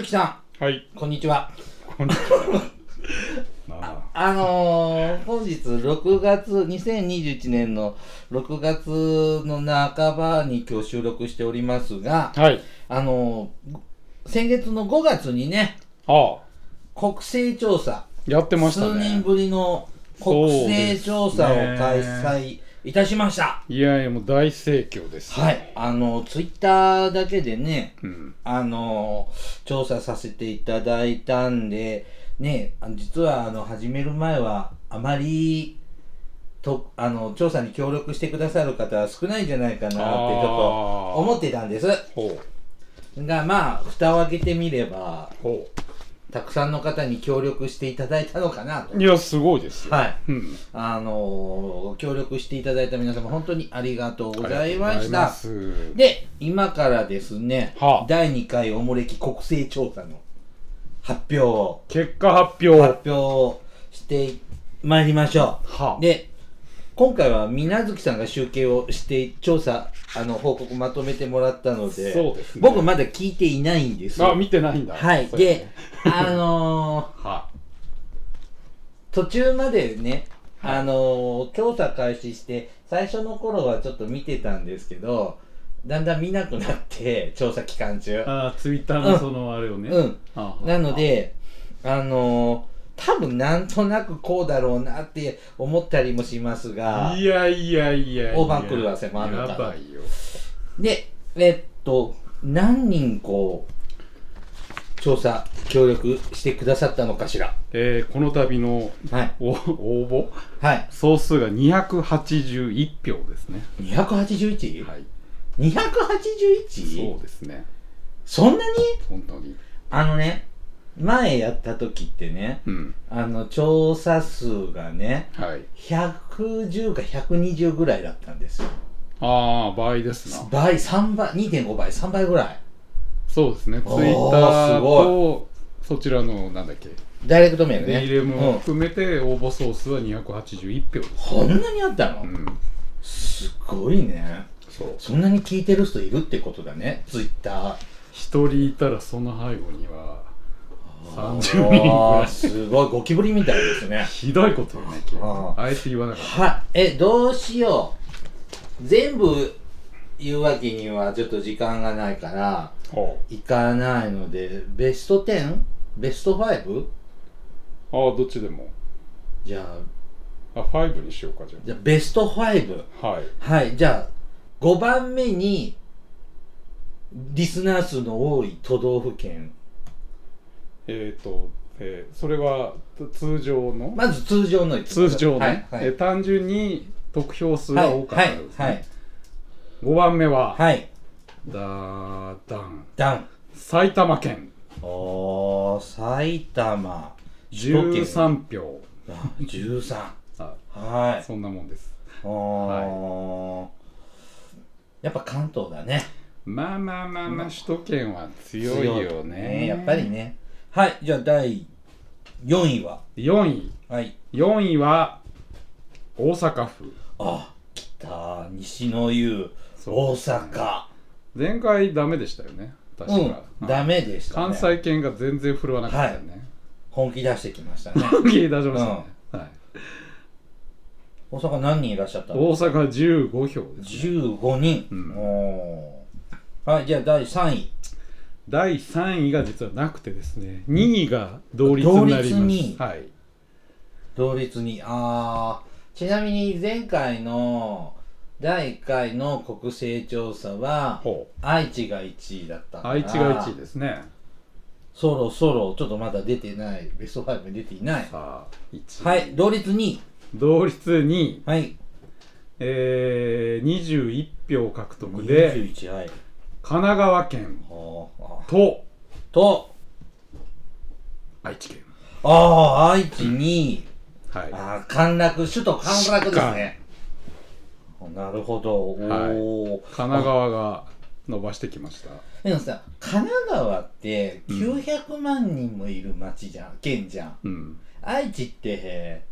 月さはい。 ん、こんにちは。 こんにちは。 本日2021年の6月の半ばに今日収録しておりますが、 はい。 先月の5月にね、国勢調査、 やってましたね。 数年ぶりの国勢調査を開催いたしました。 いやいや、もう大盛況です。 はい。ツイッターだけでね、調査させていただいたんで、ね、実は始める前はあまり調査に協力してくださる方は少ないんじゃないかなってちょっと思ってたんです。が、まあ蓋を開けてみれば、たくさんの方に協力していただいたのかなと。 いや、すごいですよ。 はい。協力していただいた皆様、本当にありがとうございました。で、今からですね、第2回おもれき国勢調査の発表結果発表してまいりましょう。で、今回は水月さんが集計をして調査報告まとめてもらったので、 そうですね、 僕まだ聞いていないんです。 見てないんだ。 はい。で、途中までね、調査開始して最初の頃はちょっと見てたんですけど、だんだん見なくなって調査期間中。 ツイッターのあれをね。 なので多分なんとなくこうだろうなって思ったりもしますが、 いや大番狂わせもあるから。 やばいよ。 で、何人調査協力してくださったのかしら。 この度の応募、総数が281票ですね。 281？ はい。 281？ そうですね。 そんなに？ 本当に前やった時ってね、調査数がね、110か120ぐらいだったんですよ。 倍ですな。 3倍、2.5 倍、3倍ぐらい。 そうですね。ツイッターとそちらのなんだっけ、 ダイレクトメールね、 デイレムも含めて応募総数は281票です。 こんなにあったの？すごいね。そんなに聞いてる人いるってことだね、ツイッター。 一人いたらその背後には30人ぐらい。 すごいゴキブリみたいですね。 ひどいことよね。あえて言わなかった。 どうしよう。全部言うわけにはちょっと時間がないからいかないので、ベスト 10？ ベスト 5？ どっちでも。 じゃあ 5にしようか。 じゃあベスト5。はい。じゃあ5番目にリスナー数の多い都道府県。 それは通常の、 まず通常のね、単純に得票数が多かったですね。5番目は埼玉県。 埼玉 13票。 13。 そんなもんです。 やっぱ関東だね。 まあ首都圏は強いよね。 やっぱりね。はい。じゃあ第4位は 4位は大阪府。 来た。西の湯、大阪。 前回ダメでしたよね、確か。 ダメでしたね。 関西圏が全然振るわなかったよね。 本気出してきましたね。 本気出しましたね。 大阪何人いらっしゃったの？ 大阪15票ですね。 15人。はい。じゃあ第3位。 第3位が実はなくてですね、2位が同率になります。 同率に。ちなみに前回の第1回の国勢調査は愛知が1位だったから。 愛知が1位ですね。 そろそろちょっとまだ出てない、ベスト5に出ていない。 はい。 同率2位。 同率2位。21票獲得で 21。 神奈川県と愛知県。 愛知2位。首都陥落ですね。なるほど。 神奈川が伸ばしてきました。 でもさ、神奈川って900万人もいる県じゃん。愛知って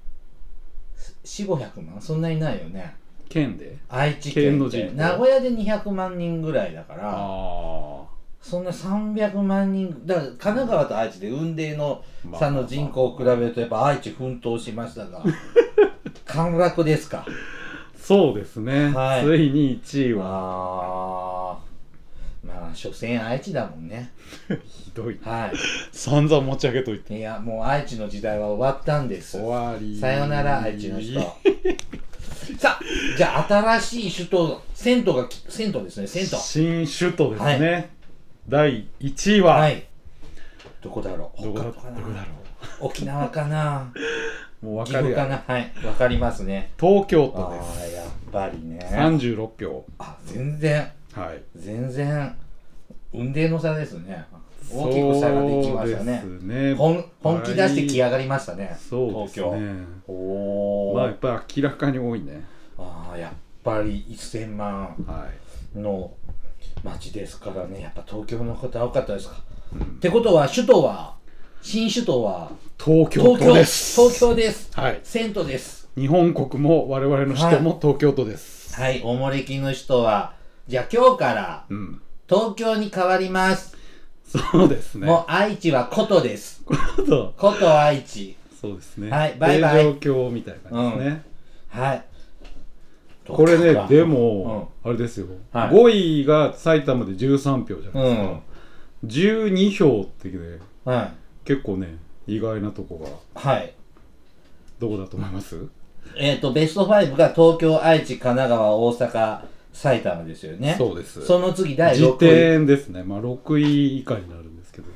4、500万？そんなにないよね。 県で？ 愛知県って名古屋で200万人ぐらいだから、 そんな300万人だから神奈川と愛知で雲泥の差の人口を比べるとやっぱ愛知奮闘しましたが陥落ですか。 そうですね、はい、ついに1位はまあ所詮愛知だもんねひどい、 はい、 散々持ち上げといて。 いやもう愛知の時代は終わったんです。 終わり。 さよなら愛知の人さあじゃあ新しい首都銭湯ですね。銭湯新首都ですね、はい、第1位は、はい、 どこだろう。 どこだろう。 沖縄かなもう分かるやかな。はい、分かりますね。 東京都です。 ああやっぱりね。 36票。 あ全然、 はい、 全然雲泥の差ですね。大きく差ができましたね。 そうですね。 本気出して来上がりましたね。 そうですね。 東京。おお。 まあやっぱ明らかに多いね。 ああやっぱり1000万の町ですからね。やっぱ東京の方多かったですか。ってことは新首都は東京都です。 東京です。 はい。 銭湯です。 日本国も我々の首都も東京都です。 はい。おもれきの首都はじゃあ今日から東京に変わります。 そうですね。 もう愛知は古都です。古都愛知。 そうですね。 はい。バイバイ。 状況みたいな感じですね。 はい。 これねでもあれですよ。5位が埼玉で13票じゃないですか。12票ってね。はい。結構ね意外なとこが、はい、どこだと思います？ ベスト5が東京、愛知、神奈川、大阪、埼玉ですよね。 そうです。 その次第6位。 時点ですね。まあ6位以下になるんですけど。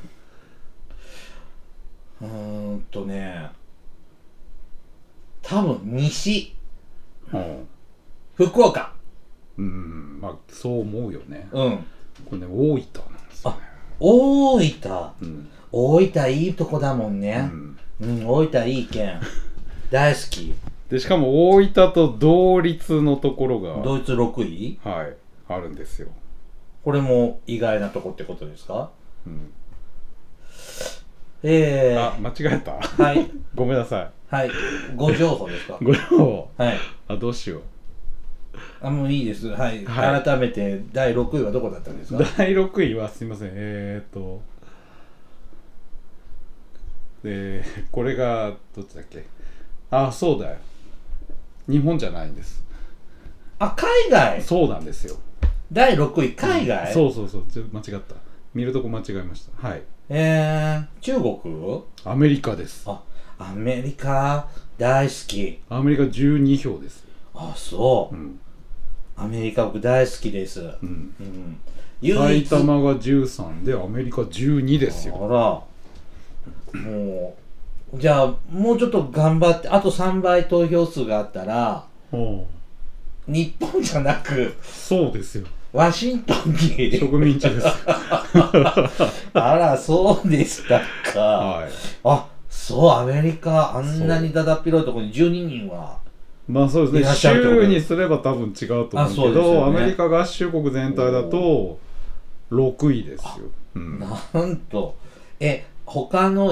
多分西、福岡。 まあそう思うよね。 うん。 これね大分なんですよね。 大分。大分いいとこだもんね。大分いい県。大好き。 でしかも大分と同率のところが同率6位？ はいあるんですよ。 これも意外なとこってことですか？ あ間違えた。 はい。 ごめんなさい。 はい。ご情報ですか？ ご情報。 はい。 どうしよう。 もういいです。はい。改めて第6位はどこだったんですか？ 第6位はすいません。これがどっちだっけ？そうだよ。日本じゃないんです。 海外？ そうなんですよ。 第6位海外？ そう間違った。見るとこ間違えました。はい。 中国？ アメリカです。 アメリカ大好き。 アメリカ12票です。 そう。アメリカ僕大好きです。 埼玉が13でアメリカ12ですよ。 あら。もうじゃあもうちょっと頑張ってあと3倍投票数があったら日本じゃなくそうですよワシントンに植民地ですあらそうでしたか、 はい、 そうアメリカあんなにだだっ広いところに12人はまあそうですね州にすれば多分違うと思うけど、アメリカ合衆国全体だと6位ですよ、 なんと他の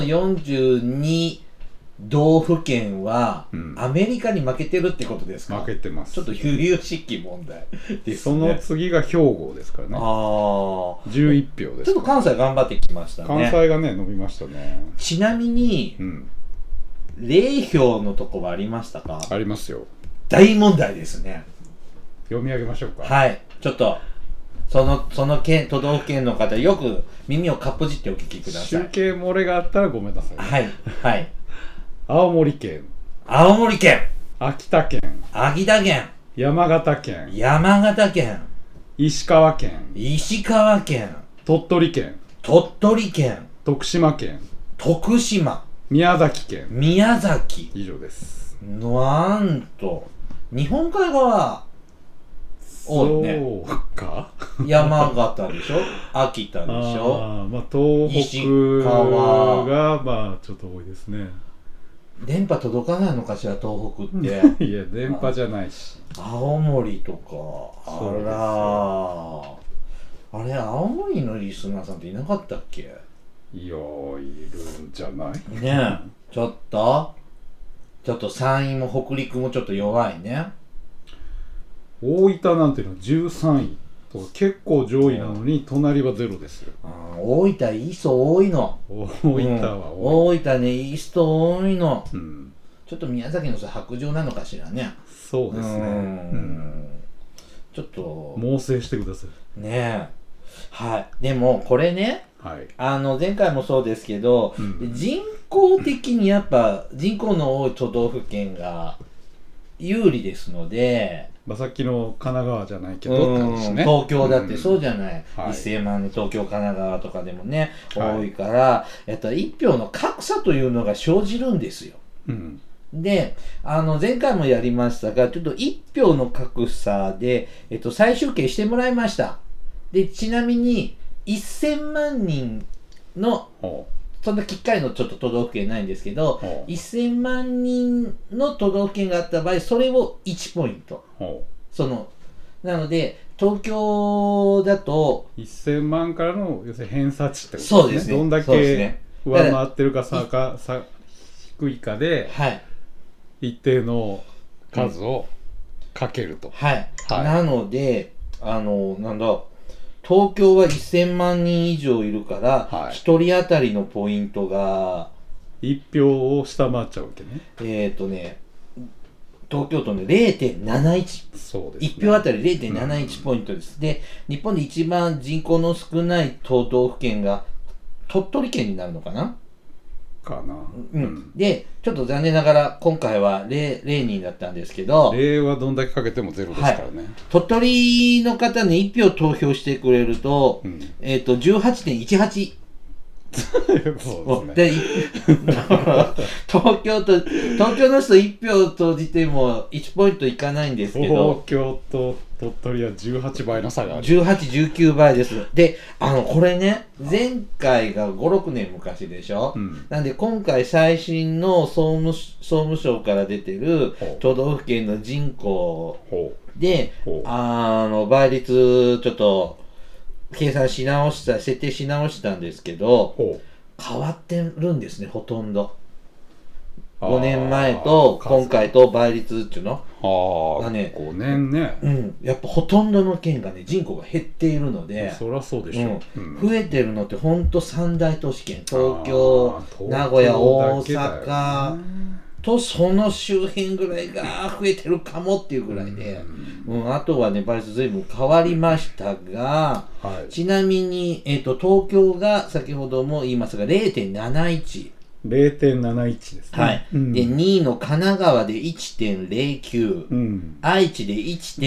42道府県はアメリカに負けてるってことですか？ 負けてます。 ちょっと悠々しき問題ですね。 その次が兵庫ですからね。11票です。 ちょっと関西頑張ってきましたね。 関西がね伸びましたね。 ちなみに、0票のとこはありましたか？ ありますよ。 大問題ですね。 読み上げましょうか。 はい、ちょっとその県都道府県の方よく耳をかっぽじってお聞きください。 集計漏れがあったらごめんなさい、 はいはい。 青森県、秋田県、山形県、石川県、鳥取県、徳島県、宮崎県、以上です。 なんと日本海側そうか山形でしょ秋田でしょ東北がまあちょっと多いですね。 電波届かないのかしら東北っていや電波じゃないし青森とかあれ青森のリスナーさんっていなかったっけ？ いやいるんじゃないねえちょっと山陰も北陸もちょっと弱いね。 大分なんていうのは13位結構上位なのに隣はゼロですよ。 大分いい人多いの。 大分は多い、大分ねいい人多いの、ちょっと宮崎の人白状なのかしらね。 そうですね、 ちょっと猛省してくださいね。はい。でもこれね、前回もそうですけど、人口的にやっぱ人口の多い都道府県が有利ですので、 さっきの神奈川じゃないけど、 東京だってそうじゃない、1000万で東京神奈川とかでもね多いから、一票の格差というのが生じるんですよ。で前回もやりましたが、ちょっと一票の格差で、再集計してもらいました。でちなみに1000万人のそんなきっかりのちょっと都道府県ないんですけど、1000万人の都道府県があった場合、それを1ポイント。なので、東京だと 1000万からの要するに偏差値ってことですね。 そうですね。 どんだけ上回ってるか低いかで、一定の数をかけると。 なので、東京は1000万人以上いるから、1人当たりのポイントが 1票を下回っちゃうわけね。 東京都の 0.71。 そうですね。 1票当たり 0.71 ポイントです。で、日本で一番人口の少ない都道府県が鳥取県になるのかな。で、ちょっと残念ながら今回は 0人だったんですけど、 0はどんだけかけてもゼロですからね。 鳥取の方に1票投票してくれると、18.18。そうですね。東京の人1票投じても1ポイントいかないんですけど、 東京と鳥取は18倍の差がある。 18、19倍です。で、これね、前回が5、6年昔でしょ、なんで今回最新の総務省から出てる都道府県の人口で、倍率ちょっと計算し直した、設定し直したんですけど、変わってるんですね、ほとんど。5年前と今回と倍率っていうのがね、 5年ね。 やっぱほとんどの県がね、人口が減っているので、 そりゃそうでしょ。 増えてるのってほんと三大都市圏、東京、名古屋、大阪とその周辺ぐらいが増えてるかもっていうぐらいで、あとはね、倍率随分変わりましたが、ちなみに、東京が先ほども言いますが 0.71。 0.71 ですね。 で、2位の神奈川で 1.09、愛知で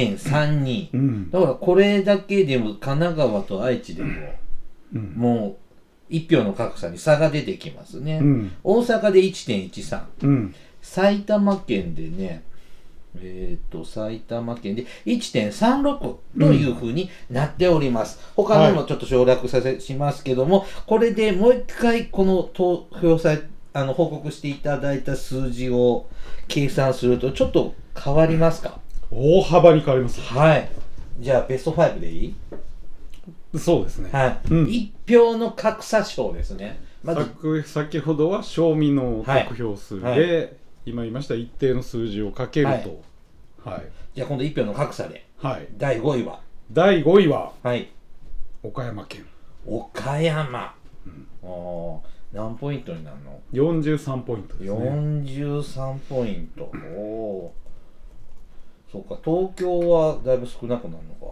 1.32、だからこれだけでも神奈川と愛知でも、もう1票の格差に差が出てきますね。大阪で 1.13、埼玉県でね、埼玉県で 1.36 というふうになっております。他のもちょっと省略しますけども、これでもう一回この投票報告していただいた数字を計算するとちょっと変わりますか？ 大幅に変わります。 じゃあベスト5でいい？ そうですね。 1票の格差賞ですね。 先ほどは庶民の得票数で、今言いました一定の数字をかけると、 じゃあ今度1票の格差で、第5位は岡山県。 岡山、何ポイントになるの ？43ポイントですね。 43ポイント。そうか、東京はだいぶ少なくなるの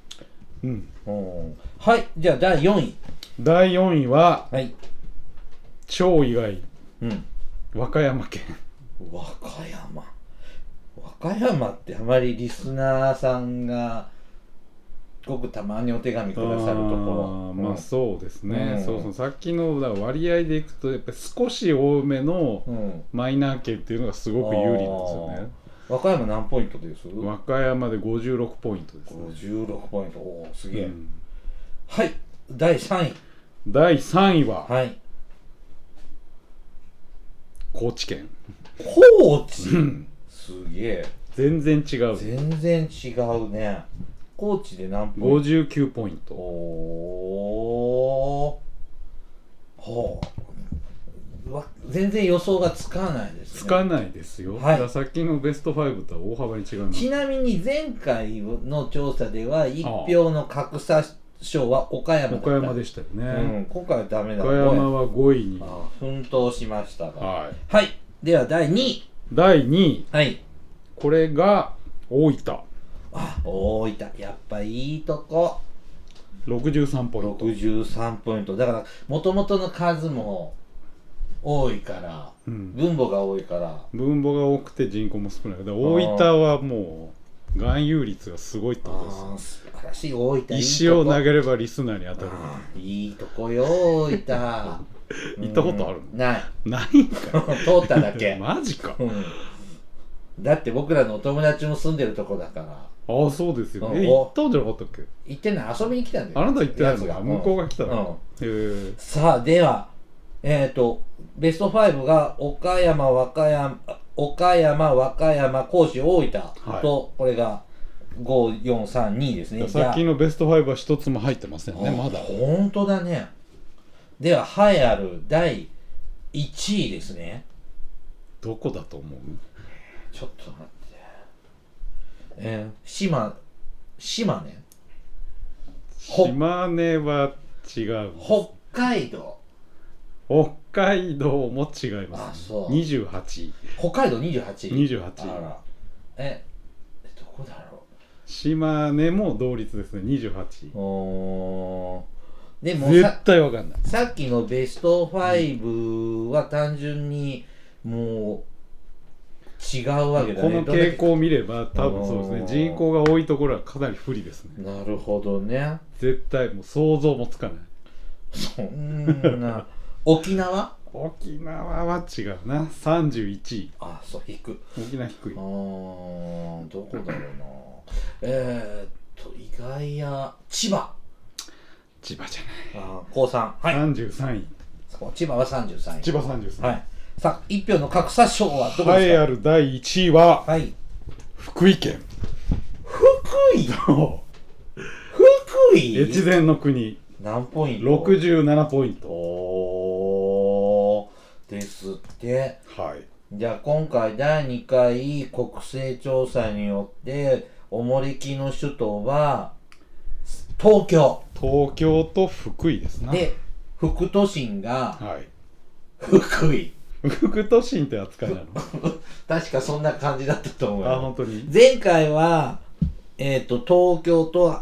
か。じゃあ第4位。 第4位は、超意外、和歌山県。 和歌山ってあまりリスナーさんがごくたまにお手紙くださるところ。 そうですね。さっきの割合でいくとやっぱり少し多めのマイナー県っていうのがすごく有利なんですよね。 和歌山何ポイントです？ 和歌山で56ポイントですね。 56ポイント。すげえ。第3位。 第3位は、高知県。 高知、すげえ。 全然違う。 全然違うね。高知で何ポイント ？59ポイント。 全然予想がつかないですね。 つかないですよ、はい、さっきのベスト5とは大幅に違います。 ちなみに前回の調査では1票の格差賞は岡山だった。 岡山でしたよね、 今回はダメだ。 岡山は5位に奮闘しましたが、 はい、 はい、では第2位。 第2位、 はい、 これが大分。 大分やっぱいいとこ。 63ポイント。 63ポイントだから、もともとの数も多いから、分母が多いから。 分母が多くて人口も少ない。だから大分はもう含有率がすごいってことです。 素晴らしい。大分いいとこ。 石を投げればリスナーに当たる。 いいとこよ大分。 行ったことあるの？ ない。 ないんか通っただけ。 マジか、 だって僕らのお友達も住んでるとこだから。 そうですよね。行ったんじゃなかったっけ？ 行ってない。遊びに来たんだよ。 あなた行ってないのか。向こうが来たの。 さあではベスト5が岡山、和歌山、高知、大分と、これが5、4、3、2ですね。 さっきのベスト5は一つも入ってませんね、まだ。 本当だね。では栄えある第1位ですね。 どこだと思う？ ちょっと待って。島根は違う。 北海道も違います。28位。 北海道28位。 どこだろう。 島根も同率ですね、28位。 でも絶対わかんない。 さっきのベスト5は単純にもう違うわけだね。 この傾向を見れば多分そうですね。人口が多いところはかなり不利ですね。 なるほどね。 絶対もう想像もつかない。 そんな沖縄は違うな。31位。 そう、低く。 沖縄低い。 どこだろうな。意外や千葉じゃない。 高3。はい。 33位。 千葉は33位。 千葉33位。 はい。さあ、1票の格差賞はどこですか？ 栄えある第1位は、福井県。 福井越前の国。 何ポイント ？67ポイント。 ですって。 はい。 じゃあ今回第2回国勢調査によっておもれきの首都は東京と福井ですね。 で副都心が福井。 副都心って扱いなの？ 確かそんな感じだったと思うよ。 本当に。 前回は東京と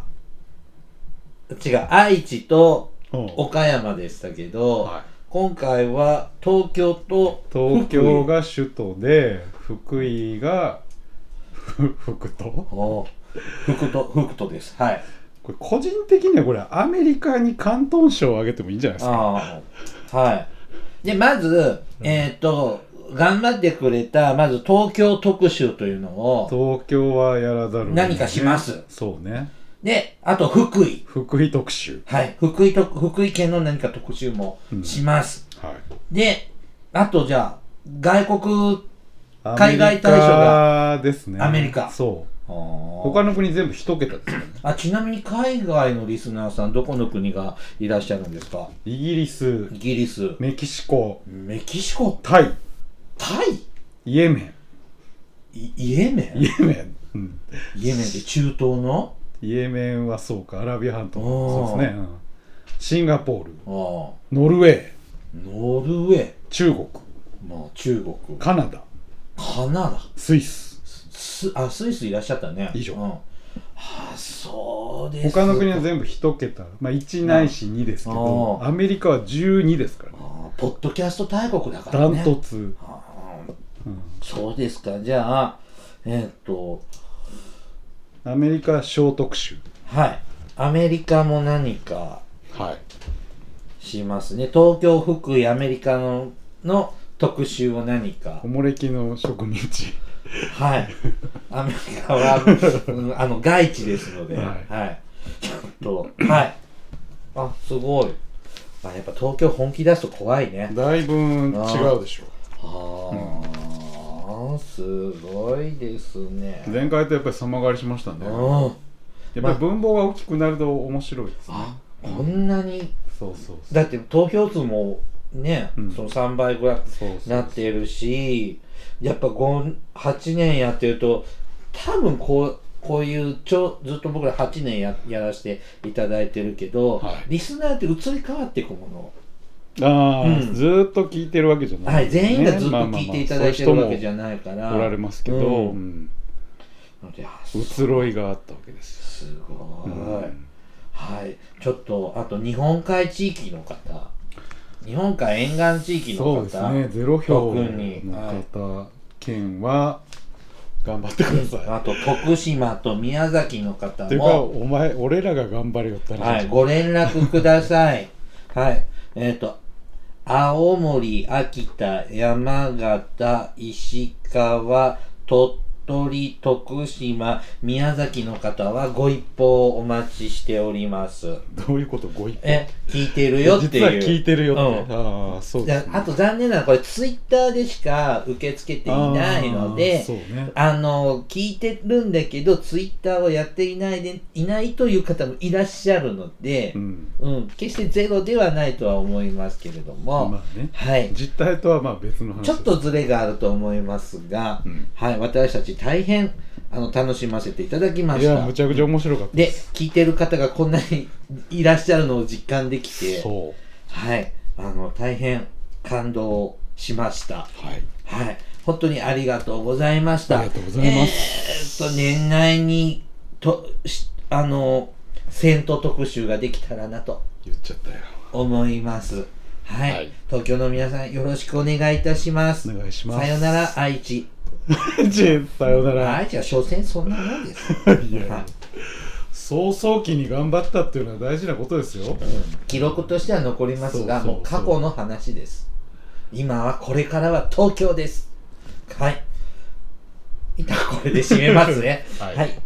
愛知と岡山でしたけど、今回は東京が首都で福井が副都です。はい。 これ個人的にはこれアメリカに広東省を挙げてもいいんじゃないですか。 はい。でまず頑張ってくれたまず東京特集というのを東京はやらざるを得ない、 何かします。 そうね。 であと福井特集。 はい。福井県の何か特集もします。 はい。 であとじゃあ海外対象がですね。 アメリカ。 そう。他の国全部1桁ですよね。 ちなみに海外のリスナーさんどこの国がいらっしゃるんですか？ イギリス、メキシコ、タイ、イエメン。 イエメンで中東の？ イエメンはそうか、アラビア半島。そうですね。シンガポール、ノルウェー、中国、カナダ、スイス。 スイスいらっしゃったね。 以上。 そうです。 他の国は全部1桁、1ないし2ですけど、アメリカは12ですからね。 ポッドキャスト大国だからね。 ダントツ。 そうですか。じゃあアメリカ小特集。 はい。アメリカも何かしますね。東京、福井、アメリカの特集を何か。 おもれきの植民地。 はい。アメリカは外地ですので、はい。ちょっと、はい。すごい。やっぱ東京本気出すと怖いね。 だいぶ違うでしょ。 すごいですね。 前回とやっぱり様変わりしましたね。やっぱり分母が大きくなると面白いですね。 こんなに。 そう。 だって投票数もね、その3倍ぐらいなってるし、やっぱ8年やってると多分こういうずっと僕ら8年やらせていただいてるけど、リスナーって移り変わっていくもの。 ずっと聞いてるわけじゃない、 全員がずっと聞いていただいてるわけじゃないから、 おられますけど、移ろいがあったわけですよ。 すごい、はい。ちょっとあと日本海地域の方、日本海沿岸地域の方、 そうですね、ゼロ票の方、県は頑張ってください。 あと徳島と宮崎の方も。 てか俺らが頑張れよったら、 ご連絡ください。はい。青森、秋田、山形、石川、鳥取、徳島、宮崎の方はご一報お待ちしております。 どういうこと？ご一報？ 聞いてるよっていう。 実は聞いてるよって。そうですね。 あと残念なのはこれツイッターでしか受け付けていないので、 そうね、 聞いてるんだけどツイッターをやっていないという方もいらっしゃるので、決してゼロではないとは思いますけれども、はい、 実態とは別の話です。 ちょっとズレがあると思いますが、はい、私たち大変楽しませていただきました。 いや、むちゃくちゃ面白かったです。で、聞いてる方がこんなにいらっしゃるのを実感できて、はい、大変感動しました。はい、はい、本当にありがとうございました。 ありがとうございます。 年内に銭湯特集ができたらなと言っちゃったよ。 思います。はい、東京の皆さんよろしくお願いいたします。 お願いします。 さよなら愛知。 さよなら。 愛知は所詮そんなもんです。 いや、早々期に頑張ったっていうのは大事なことですよ。 記録としては残りますが、もう過去の話です。今はこれからは東京です。はい。一旦これで締めますね。はい。